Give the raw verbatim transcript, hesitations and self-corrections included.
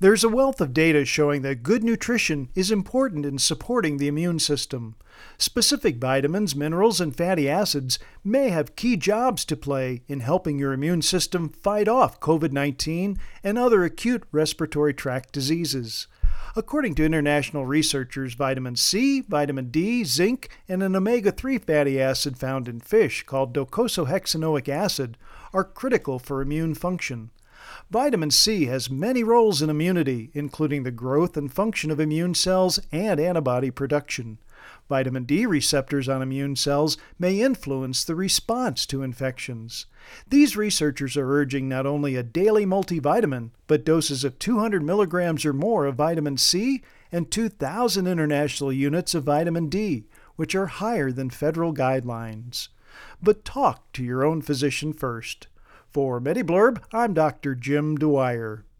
There's a wealth of data showing that good nutrition is important in supporting the immune system. Specific vitamins, minerals, and fatty acids may have key jobs to play in helping your immune system fight off COVID nineteen and other acute respiratory tract diseases. According to international researchers, vitamin C, vitamin D, zinc, and an omega three fatty acid found in fish called docosahexaenoic acid are critical for immune function. Vitamin C has many roles in immunity, including the growth and function of immune cells and antibody production. Vitamin D receptors on immune cells may influence the response to infections. These researchers are urging not only a daily multivitamin, but doses of two hundred milligrams or more of vitamin C and two thousand international units of vitamin D, which are higher than federal guidelines. But talk to your own physician first. For MediBlurb, I'm Doctor Jim Dwyer.